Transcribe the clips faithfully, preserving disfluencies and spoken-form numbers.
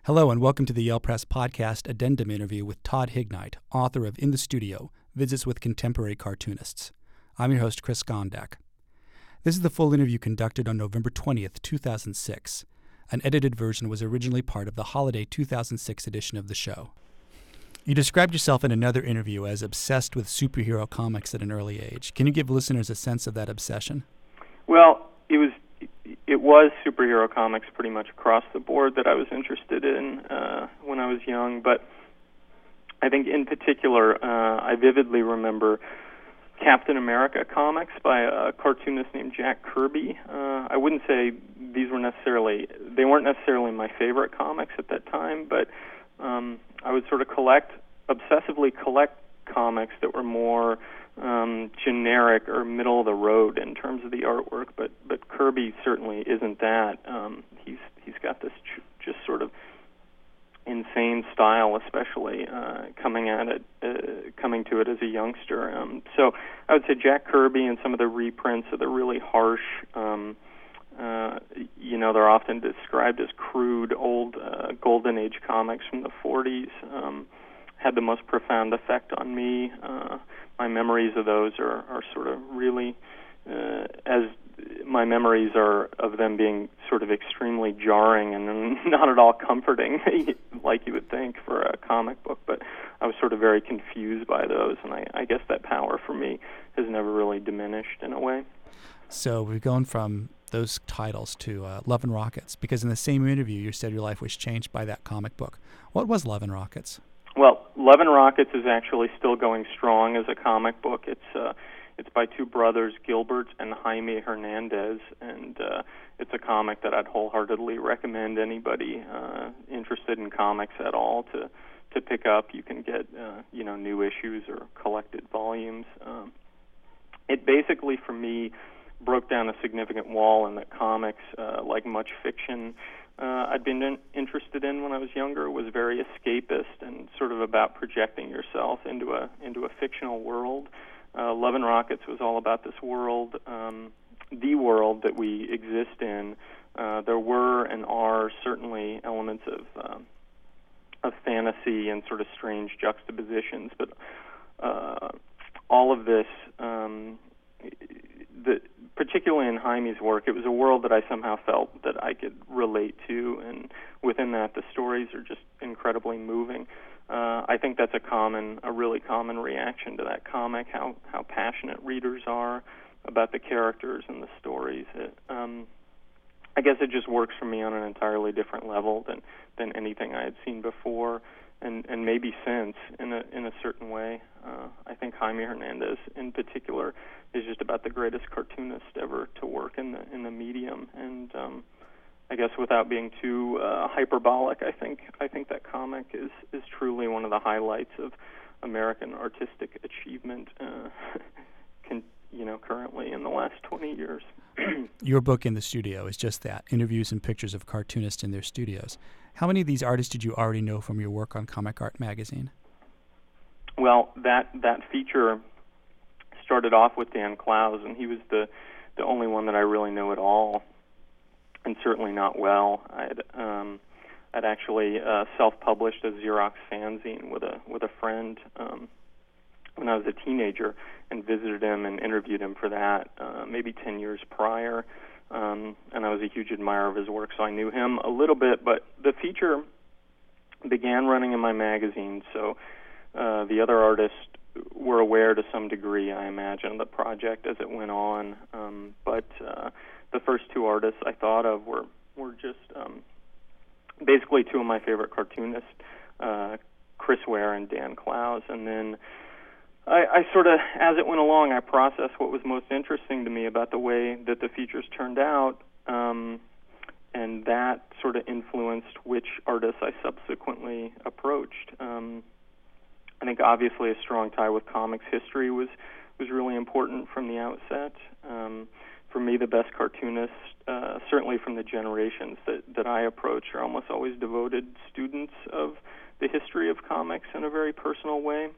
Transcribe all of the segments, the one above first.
Hello and welcome to the Yale Press Podcast Addendum interview with Todd Hignite, author of In the Studio, Visits with Contemporary Cartoonists. I'm your host, Chris Gondak. This is the full interview conducted on November twentieth, two thousand six. An edited version was originally part of the holiday two thousand six edition of the show. You described yourself in another interview as obsessed with superhero comics at an early age. Can you give listeners a sense of that obsession? Well, it was it was superhero comics pretty much across the board that I was interested in uh, when I was young, but I think in particular, uh, I vividly remember Captain America comics by a cartoonist named Jack Kirby. Uh, I wouldn't say these were necessarily, they weren't necessarily my favorite comics at that time, but um, I would sort of collect, obsessively collect comics that were more um, generic or middle of the road in terms of the artwork, but but Kirby certainly isn't that. Um, he's he's got this ch- just sort of insane style, especially uh, coming at it, uh, coming to it as a youngster. Um, so I would say Jack Kirby and some of the reprints of the really harsh, um, uh, you know, they're often described as crude old uh, Golden Age comics from the forties. Um, had the most profound effect on me. Uh, my memories of those are, are sort of really, uh, as my memories are of them being sort of extremely jarring and not at all comforting, like you would think for a comic book, but I was sort of very confused by those, and I, I guess that power for me has never really diminished in a way. So we've gone from those titles to uh, Love and Rockets, because in the same interview you said your life was changed by that comic book. What was Love and Rockets? Well, Love and Rockets is actually still going strong as a comic book. It's uh, it's by two brothers, Gilbert and Jaime Hernandez, and uh, it's a comic that I'd wholeheartedly recommend anybody uh, interested in comics at all to to pick up. You can get uh, you know new issues or collected volumes. Um, it basically, for me, broke down a significant wall in that comics, uh, like much fiction Uh, I'd been in, interested in when I was younger, was very escapist and sort of about projecting yourself into a into a fictional world. Uh, Love and Rockets was all about this world, um, the world that we exist in. Uh, there were and are certainly elements of um, of fantasy and sort of strange juxtapositions, but uh, all of this, um, the particularly in Jaime's work, it was a world that I somehow felt that I could relate to, and within that, the stories are just incredibly moving. Uh, I think that's a common, a really common reaction to that comic, how, how passionate readers are about the characters and the stories. It, um, I guess it just works for me on an entirely different level than, than anything I had seen before, and, and maybe since, in a in a certain way. Uh, I think Jaime Hernandez, in particular, is just about the greatest cartoonist ever to work in the in the medium. And um, I guess without being too uh, hyperbolic, I think I think that comic is, is truly one of the highlights of American artistic achievement, uh, can, you know, currently in the last twenty years. Your book, In the Studio, is just that, interviews and pictures of cartoonists in their studios. How many of these artists did you already know from your work on Comic Art Magazine? Well, that that feature started off with Dan Clowes, and he was the, the only one that I really know at all, and certainly not well. I'd um, I'd actually uh, self-published a Xerox fanzine with a with a friend um, when I was a teenager, and visited him and interviewed him for that uh, maybe ten years prior. Um, and I was a huge admirer of his work, so I knew him a little bit. But the feature began running in my magazine, so uh, the other artists were aware to some degree, I imagine, of the project as it went on. Um, but uh, the first two artists I thought of were were just um, basically two of my favorite cartoonists, uh, Chris Ware and Dan Clowes. And then I, I sort of, as it went along, I processed what was most interesting to me about the way that the features turned out, um, and that sort of influenced which artists I subsequently approached. Um, I think obviously a strong tie with comics history was, was really important from the outset. Um, for me, the best cartoonists, uh, certainly from the generations that, that I approach, are almost always devoted students of the history of comics in a very personal way.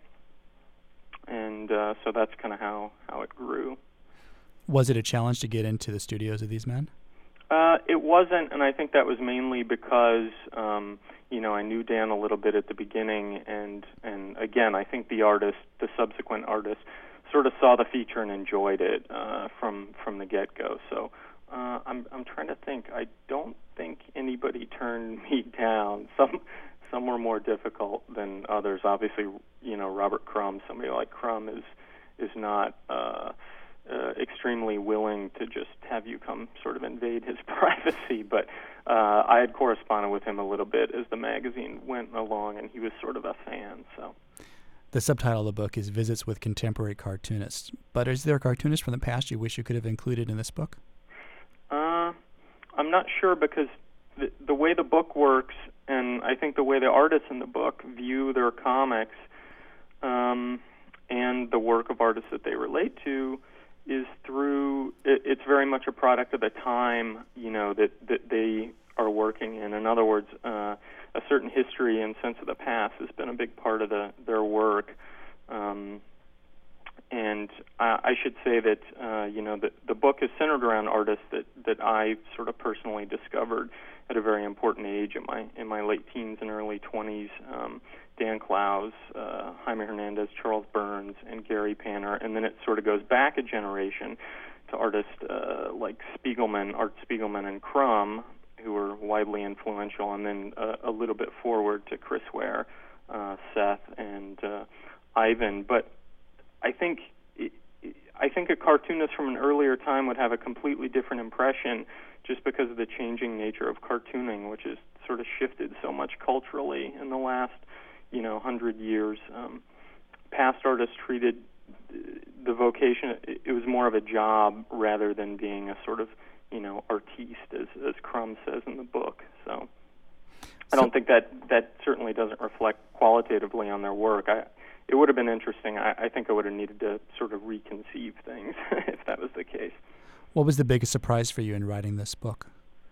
And uh, so that's kind of how, how it grew. Was it a challenge to get into the studios of these men? Uh, it wasn't, and I think that was mainly because, um, you know, I knew Dan a little bit at the beginning, and, and again, I think the artist, the subsequent artist, sort of saw the feature and enjoyed it uh, from from the get-go. So uh, I'm I'm trying to think. I don't think anybody turned me down. Some some were more difficult than others. Obviously, you know, Robert Crumb, somebody like Crumb is is not uh, uh, extremely willing to just have you come sort of invade his privacy. But uh, I had corresponded with him a little bit as the magazine went along, and he was sort of a fan. So. The subtitle of the book is Visits with Contemporary Cartoonists. But is there a cartoonist from the past you wish you could have included in this book? Uh, I'm not sure, because the, the way the book works, and I think the way the artists in the book view their comics um, and the work of artists that they relate to is through, it, it's very much a product of the time, you know, that, that they are working in. In other words, uh, a certain history and sense of the past has been a big part of the, their work. Um, and I, I should say that, uh, you know, the, the book is centered around artists that, that I sort of personally discovered at a very important age in my in my late teens and early twenties. Um, Dan Clowes, uh, Jaime Hernandez, Charles Burns, and Gary Panter. And then it sort of goes back a generation to artists uh, like Spiegelman, Art Spiegelman and Crumb, who were widely influential, and then uh, a little bit forward to Chris Ware, uh, Seth, and uh, Ivan. But I think I think a cartoonist from an earlier time would have a completely different impression, just because of the changing nature of cartooning, which has sort of shifted so much culturally in the last, you know, hundred years. Um, past artists treated the vocation; it was more of a job rather than being a sort of, you know, artiste, as as Crumb says in the book. So, I don't think that that certainly doesn't reflect qualitatively on their work. I, it would have been interesting. I, I think I would have needed to sort of reconceive things if that was the case. What was the biggest surprise for you in writing this book?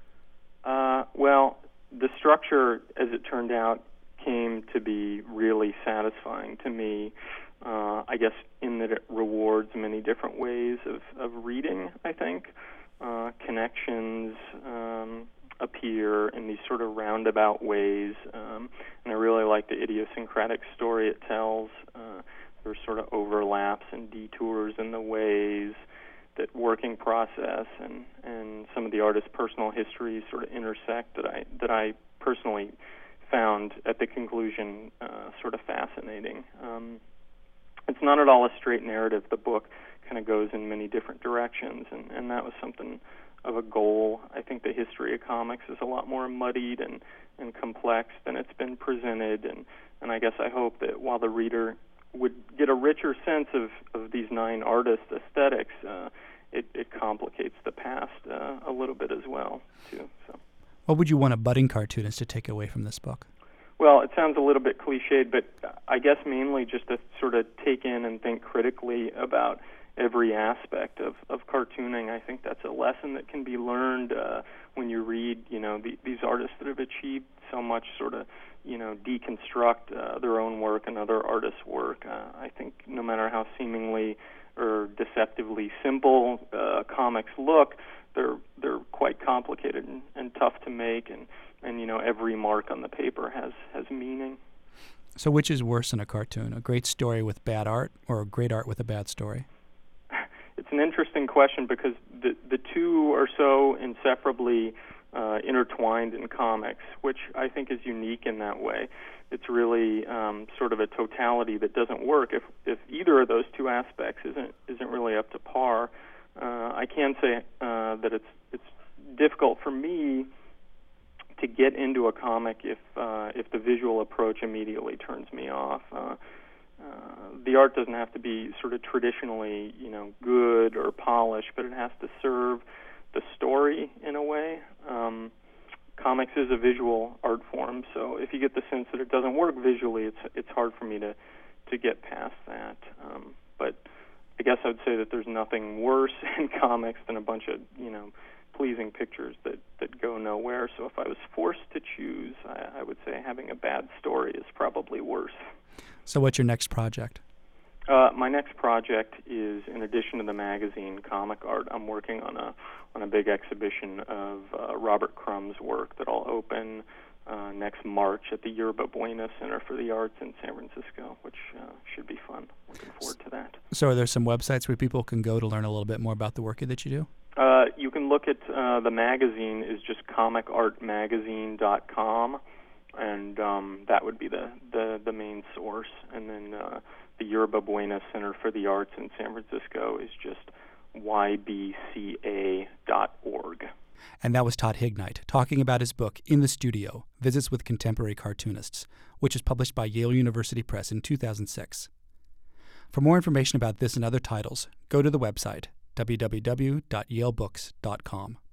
Uh, well, the structure, as it turned out, came to be really satisfying to me. Uh, I guess in that it rewards many different ways of, of reading, I think. Uh, connections um, appear in these sort of roundabout ways, um, and I really like the idiosyncratic story it tells. Uh, there's sort of overlaps and detours in the ways that working process and, and some of the artist's personal histories sort of intersect that I that I personally found at the conclusion uh, sort of fascinating. Um, it's not at all a straight narrative. The book kind of goes in many different directions, and, and that was something of a goal. I think the history of comics is a lot more muddied and, and complex than it's been presented, and, and I guess I hope that while the reader would get a richer sense of, of these nine artists' aesthetics, uh, it, it complicates the past uh, a little bit as well, too. So, what would you want a budding cartoonist to take away from this book? Well, it sounds a little bit cliched, but I guess mainly just to sort of take in and think critically about every aspect of, of cartooning. I think that's a lesson that can be learned uh, when you read, you know, the, these artists that have achieved so much, sort of, you know, deconstruct uh, their own work and other artists' work. Uh, I think no matter how seemingly or deceptively simple uh, comics look, they're they're quite complicated and, and tough to make, and, and you know, every mark on the paper has, has meaning. So which is worse in a cartoon, a great story with bad art or a great art with a bad story? It's an interesting question, because the the two are so inseparably uh, intertwined in comics, which I think is unique in that way. It's really um, sort of a totality that doesn't work if if either of those two aspects isn't isn't really up to par. Uh, I can say uh, that it's it's difficult for me to get into a comic if uh, if the visual approach immediately turns me off. Uh, Uh, the art doesn't have to be sort of traditionally, you know, good or polished, but it has to serve the story in a way. Um, comics is a visual art form, so if you get the sense that it doesn't work visually, it's it's hard for me to, to get past that. Um, but I guess I would say that there's nothing worse in comics than a bunch of, you know, pleasing pictures that, that go nowhere. So if I was forced to choose, I, I would say having a bad story is probably worse. So what's your next project? Uh, my next project is, in addition to the magazine Comic Art, I'm working on a on a big exhibition of uh, Robert Crumb's work that'll open uh, next March at the Yerba Buena Center for the Arts in San Francisco, which uh, should be fun. Looking forward to that. So are there some websites where people can go to learn a little bit more about the work that you do? Uh, you can look at uh, the magazine is just comic art magazine dot com, and um, that would be the, the, the main source. And then uh, the Yerba Buena Center for the Arts in San Francisco is just y b c a dot org. And that was Todd Hignite talking about his book, In the Studio, Visits with Contemporary Cartoonists, which was published by Yale University Press in two thousand six. For more information about this and other titles, go to the website, w w w dot yale books dot com.